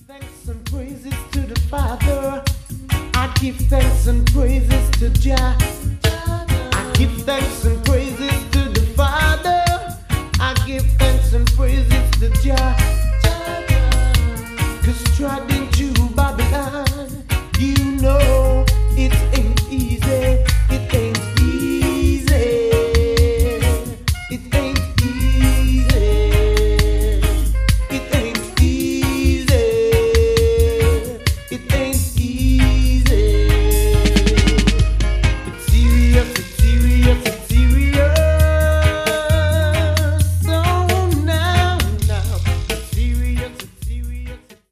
Thanks and praises to the Father. I give thanks and praises to Jah. I give thanks and praises to the Father. I give thanks and praises to Jah. 'Cause